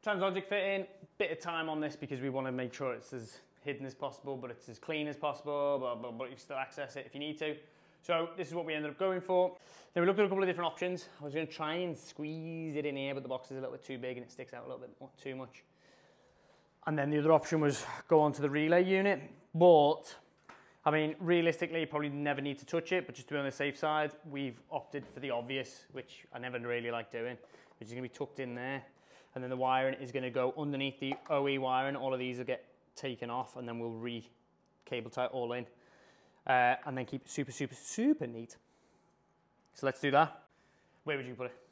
Translogic fitting, bit of time on this because we want to make sure it's as hidden as possible, but it's as clean as possible, but you can still access it if you need to. So this is what we ended up going for. Then we looked at a couple of different options. I was going to try and squeeze it in here, but the box is a little bit too big and it sticks out a little bit too much. And then the other option was go onto the relay unit, but I mean, realistically, you probably never need to touch it, but just to be on the safe side, we've opted for the obvious, which I never really like doing, which is going to be tucked in there. And then the wiring is going to go underneath the OE wiring. All of these will get taken off, and then we'll re-cable tie it all in. And then keep it super, super, super neat. So let's do that. Where would you put it?